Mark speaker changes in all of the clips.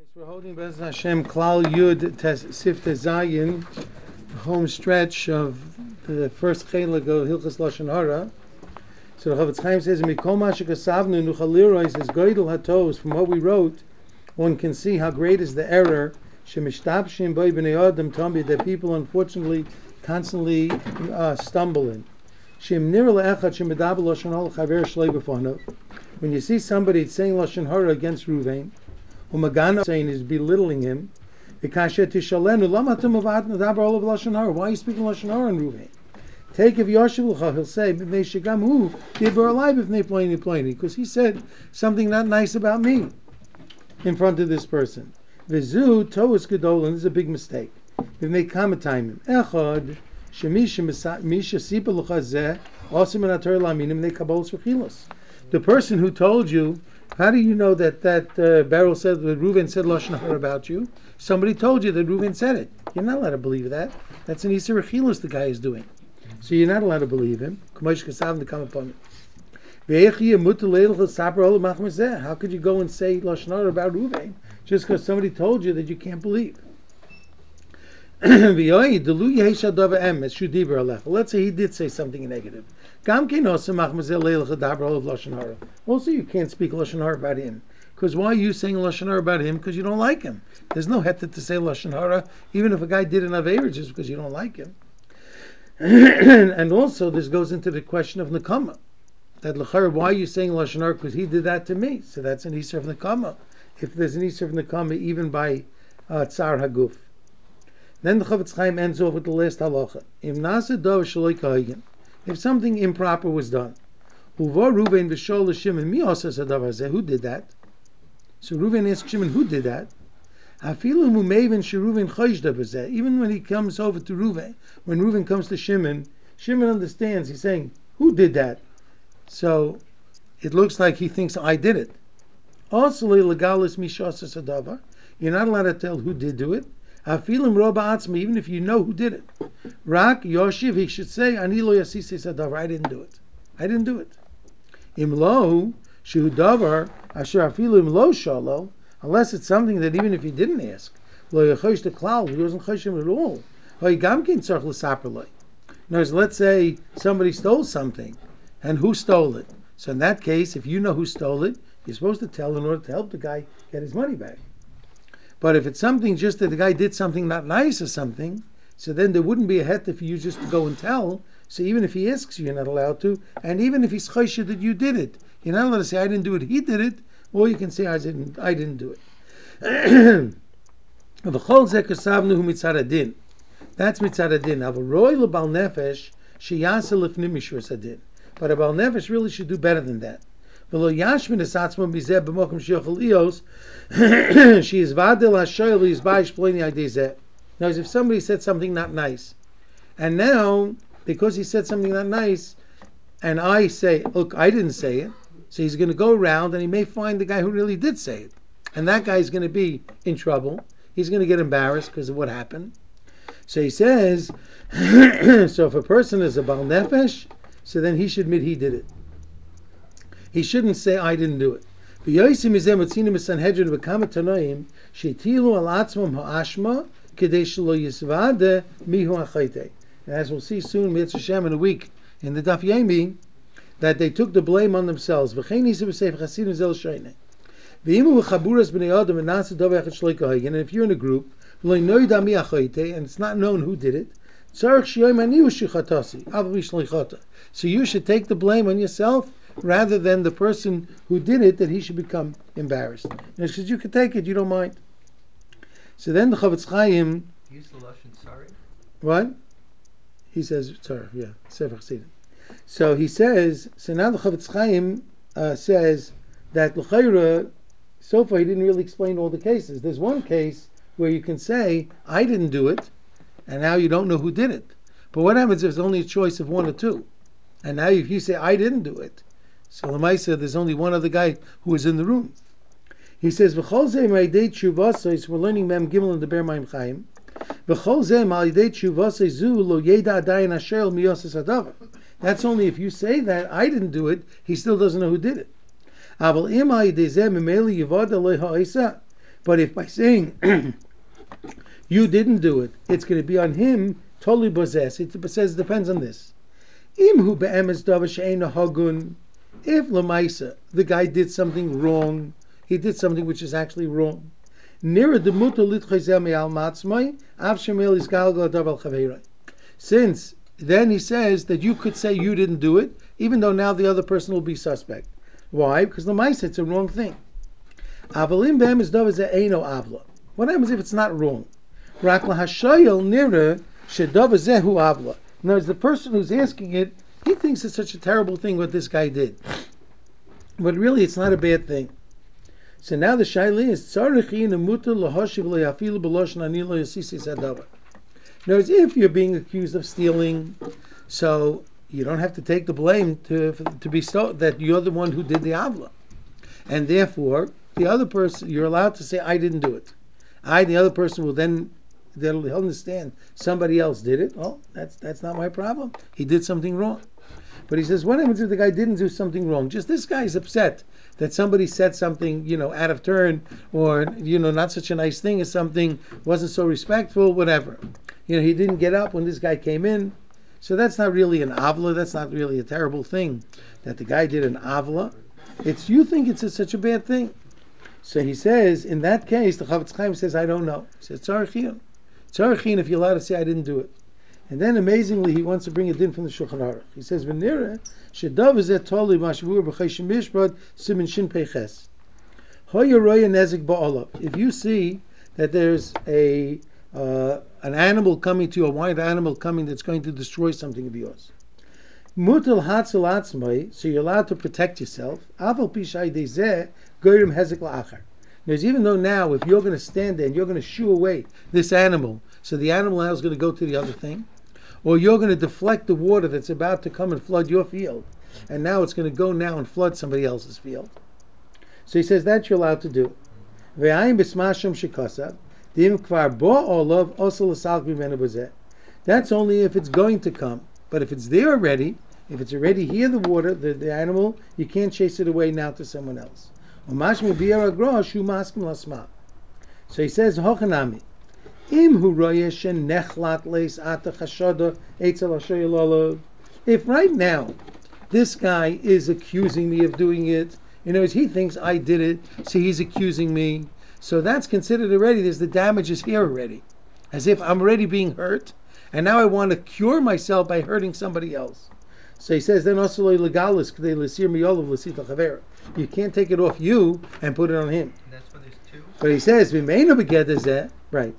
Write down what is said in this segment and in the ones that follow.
Speaker 1: We're holding Bez Hashem Klal Yud Sifte Zayin, home stretch of the first chelik of Hilchas Lashon Hara. So the Chavetz Chaim says, "Mikol mashikasavnu nuchalirois is goydel hatos." From what we wrote, one can see how great is the error shemishtabshim by bnei adam tambi that people unfortunately constantly stumble in. Shem nir le'echad shemedabel lashon hara chaver shlei b'fanav. When you see somebody saying Lashon Hara against Ruvain, Umagana saying is belittling him. Why are you speaking Lashon Hara in Ruvain? Take if Yoshev he'll say because he said something not nice about me in front of this person. Vizu toas gedolen is a big mistake. If they come time echad shemisha sipa luchazeh also menator laminim they kabolos v'chilos. The person who told you, how do you know that Beryl said that Reuven said Lashon Hara about you? Somebody told you that Reuven said it. You're not allowed to believe that. That's an Isser Achilus the guy is doing. So you're not allowed to believe him. How could you go and say Lashon Hara about Reuven just because somebody told you that you can't believe? Let's say he did say something negative. Also, you can't speak Lashon Hara about him. Because why are you saying Lashon Hara about him? Because you don't like him. There's no heta to say Lashon Hara, even if a guy did an Aveir just because you don't like him. And also, this goes into the question of Nekama. That L'chara, why are you saying Lashon Hara? Because he did that to me. So that's an Isser of Nekama. If there's an Isser of Nekama, even by Tsar Haguf. Then the Chavetz Chaim ends off with the last halacha. If something improper was done, who did that? So Reuven asked Shimon, who did that? Even when he comes over to Reuven, when Reuven comes to Shimon, Shimon understands. He's saying, who did that? So it looks like he thinks I did it. Also, you're not allowed to tell who did do it. Even if you know who did it. Rak Yoshiv, he should say, I didn't do it. I didn't do it. Imlo, Shu Davar, Asher Afilu Imlo Shalo, unless it's something that even if he didn't ask, Lo Yachosh the Klal, he wasn't Choshim at all. Now, let's say somebody stole something, and who stole it? So in that case, if you know who stole it, you're supposed to tell in order to help the guy get his money back. But if it's something just that the guy did something not nice or something, so then there wouldn't be a heta for you just to go and tell. So even if he asks you, you're not allowed to. And even if he's choshed that you did it, you're not allowed to say, I didn't do it, he did it. Or you can say, I didn't do it. That's mitzad adin. But a bal nefesh really should do better than that. She is vadel hashoyel is baish ploini idezeh. Now, if somebody said something not nice, and now because he said something not nice, and I say, look, I didn't say it, so he's going to go around and he may find the guy who really did say it, and that guy is going to be in trouble. He's going to get embarrassed because of what happened. So he says, so if a person is a bal nefesh, so then he should admit he did it. He shouldn't say, I didn't do it. As we'll see soon, Mitzvah Shem in a week, in the Daf Yomi, that they took the blame on themselves. And if you're in a group, and it's not known who did it, so you should take the blame on yourself, rather than the person who did it, that he should become embarrassed. Because you can take it, you don't mind. So then the Chavetz Chaim...
Speaker 2: Use the Lashon sorry?
Speaker 1: What? He says, sorry, yeah, Sefer Chassidim. So he says, so now the Chavetz Chaim says that l'chayra, so far he didn't really explain all the cases. There's one case where you can say, I didn't do it, and now you don't know who did it. But what happens if there's only a choice of one or two? And now if you say, I didn't do it, so Lamaisa, there's only one other guy who was in the room. He says, "V'chol zeh ma'idei tshuvasos." We're learning Mem Gimel in the Ber Maim Chaim. V'chol zeh ma'idei tshuvasos zu lo yeda adayin asher miyosas hadavar. That's only if you say that I didn't do it, he still doesn't know who did it. Aval im ma'idei zeh memeli yivada lo ha'isa. But if by saying you didn't do it, it's going to be on him, totally possess. It says it depends on this. Imhu be'emes davar she'eino hagun. If lemaisa, the guy did something wrong, he did something which is actually wrong. Nira demuto litchayzeh me'al matzmai, av shemel isgalgal davar chaveiroi. Since then he says that you could say you didn't do it, even though now the other person will be suspect. Why? Because lemaisa, it's a wrong thing. Avalim be'emes davar ze'eino avla. What happens if it's not wrong? Rak lahashayel nira shedavar zehu avla. In other words, the person who's asking it, he thinks it's such a terrible thing what this guy did. But really, it's not a bad thing. So now the shaila is tzarich in mutar lahashiv le'afilu b'loshen ani lo yasisi sadavar. In other words, if you're being accused of stealing, so you don't have to take the blame to be that you're the one who did the avla, and therefore the other person, you're allowed to say I didn't do it. The other person will then. They'll understand somebody else did it. Oh, that's not my problem. He did something wrong. But he says, what happens if the guy didn't do something wrong? Just this guy's upset that somebody said something, out of turn, or, not such a nice thing as something, wasn't so respectful, whatever. He didn't get up when this guy came in. So that's not really an avla. That's not really a terrible thing that the guy did an avla. You think it's such a bad thing. So he says, in that case, the Chavetz Chaim says, I don't know. He says, tzarich Tzarichin, if you're allowed to say I didn't do it. And then amazingly, he wants to bring it in from the Shulchan Aruch. He says, "V'nira shedav zeh toli mashvur b'chayshim mishpat simin shin peiches. Hoya roya nezik ba'olav." If you see that there's an animal coming to you, a wild animal coming that's going to destroy something of yours, mutal hatzel atzmai, so you're allowed to protect yourself. Aval pishay dezeh goyim hezek la'achar. Because even though now, if you're going to stand there and you're going to shoo away this animal, so the animal now is going to go to the other thing, or you're going to deflect the water that's about to come and flood your field, and now it's going to go now and flood somebody else's field. So he says that you're allowed to do. That's only if it's going to come. But if it's there already, if it's already here, the water, the animal, you can't chase it away now to someone else. So he says, Hochanami, if right now this guy is accusing me of doing it, he thinks I did it, so he's accusing me, so that's considered already, the damage is here already, as if I'm already being hurt, and now I want to cure myself by hurting somebody else. So he says, then also legalis, you can't take it off you and put it on him.
Speaker 2: That's why there's two.
Speaker 1: But he says, right.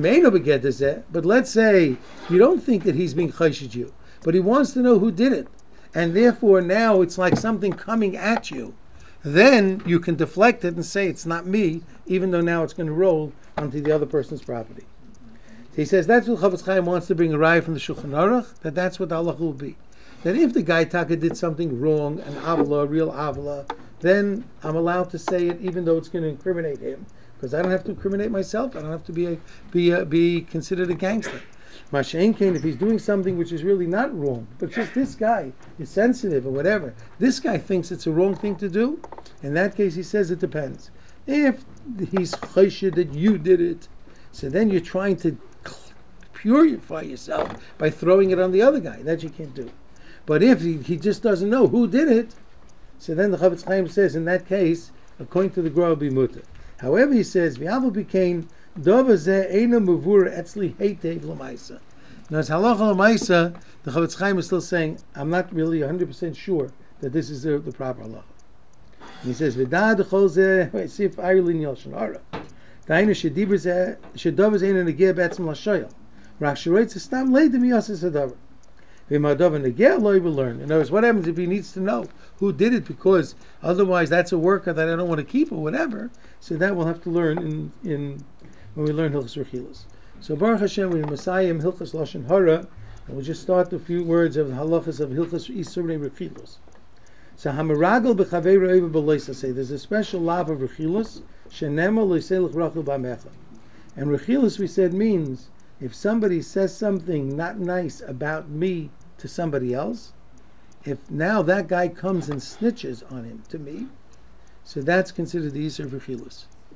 Speaker 1: But let's say you don't think that he's being chayshid you, but he wants to know who did it, and therefore now it's like something coming at you. Then you can deflect it and say it's not me, even though now it's going to roll onto the other person's property. So he says that's what Chavetz Chaim wants to bring a raya from the Shulchan Aruch, that's what the halacha will be. That if the guy Taka did something wrong, an avla, a real avla, then I'm allowed to say it even though it's going to incriminate him, because I don't have to incriminate myself. I don't have to be considered a gangster. Masha'en Kain, if he's doing something which is really not wrong, but just this guy is sensitive or whatever, this guy thinks it's a wrong thing to do, in that case he says it depends. If he's chayshid that you did it, so then you're trying to purify yourself by throwing it on the other guy. That you can't do. But if he just doesn't know who did it, so then the Chavetz Chaim says, in that case, according to the Gra, will be mutter. However, he says, V'avu b'kein dova zeh eina muvur etzli heitev l'maisa. Now, as halacha l'maisa, the Chavetz Chaim is still saying, I'm not really 100% sure that this is the proper halacha. And he says, V'da d'chol zeh sif ayulin yoshin ara. Dainu shedibur zeh shedova zeh eina negeh b'etzim l'shoyel. Rak sheroitz stam leidim yasis hadavar. In other words, what happens if he needs to know who did it, because otherwise that's a worker that I don't want to keep or whatever. So that we'll have to learn in when we learn Hilchos Rechilos. So Baruch Hashem, we're Messiah Hilchos Lashon Hara, and we'll just start a few words of the halachas of Hilchos Isurei Rechilos. So Hamaragel b'Chavei Reiva b'Loisa say there's a special lav of Rechilos Shenema Loiselech Rachel B'Amecha, and Rechilos we said means if somebody says something not nice about me to somebody else, if now that guy comes and snitches on him to me, so that's considered the Yisur Rechilos.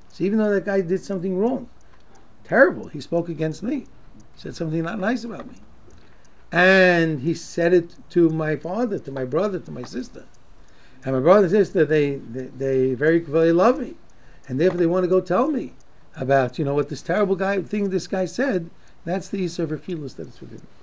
Speaker 1: So even though that guy did something wrong, terrible, he spoke against me, said something not nice about me, and he said it to my father, to my brother, to my sister, and my brother and sister, they very love me, and therefore they want to go tell me about what this terrible thing this guy said. That's the Yisur of Achilas that is forbidden.